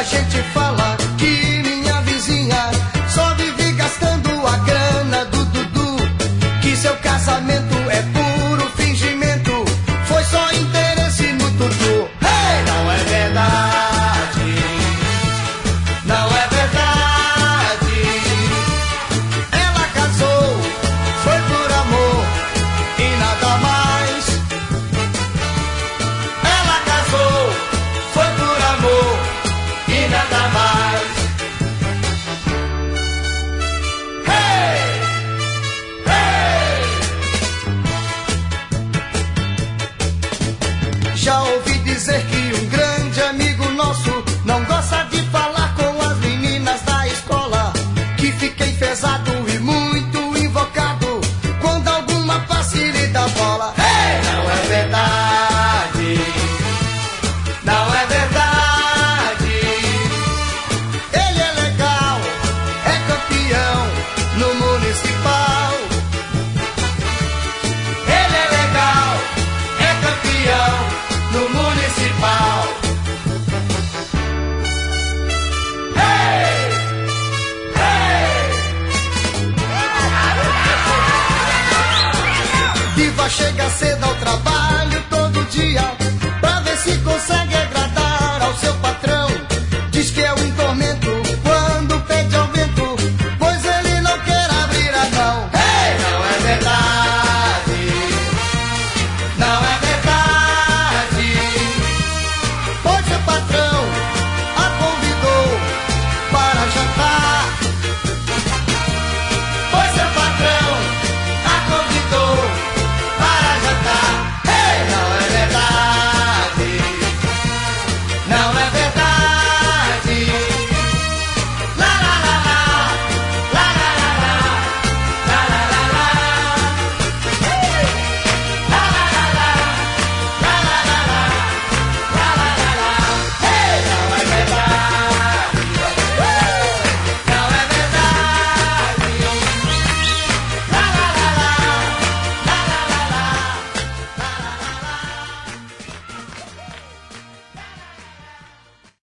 gente fala que minha vizinha só vive gastando a grana do Dudu, que seu casamento é puro fingimento, foi só interesse no Dudu. Hey! Não é verdade, não é verdade. Ela casou, foi por amor e nada mais. Ela casou, foi por amor e nada mais. Hey! Hey! Já ouvi dizer que um grande amigo nosso não gosta de falar com as meninas da escola, que fica enfesado e muito invocado quando alguma passe lhe dá bola. Hey! Não é verdade, não é verdade. Ele é legal, é campeão no municipal. Ele é legal, é campeão no municipal. Hey! Hey! Diva chega cedo ao trabalho todo dia,